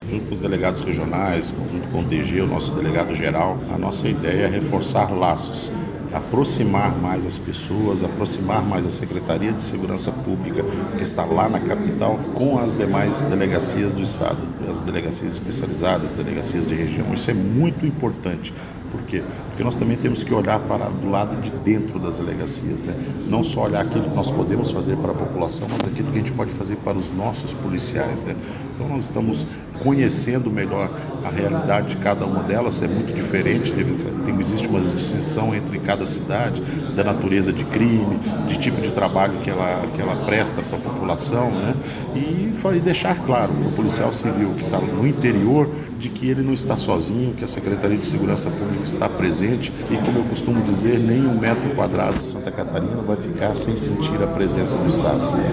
Junto com os delegados regionais, junto com o DG, o nosso delegado geral, a nossa ideia é reforçar laços, aproximar mais as pessoas, aproximar mais a Secretaria de Segurança Pública, que está lá na capital, com as demais delegacias do Estado, as delegacias especializadas, delegacias de região. Isso é muito importante. Por quê? Porque nós também temos que olhar para do lado de dentro das delegacias, né? Não só olhar aquilo que nós podemos fazer para a população, mas aquilo que a gente pode fazer para os nossos policiais, né? Então nós estamos conhecendo melhor a realidade de cada uma delas, é muito diferente, existe uma distinção entre cada cidade, da natureza de crime, de tipo de trabalho que ela presta para a população, né? E deixar claro para o policial civil que está no interior de que ele não está sozinho, que a Secretaria de Segurança Pública está presente e, como eu costumo dizer, nem 1 metro quadrado de Santa Catarina vai ficar sem sentir a presença do Estado.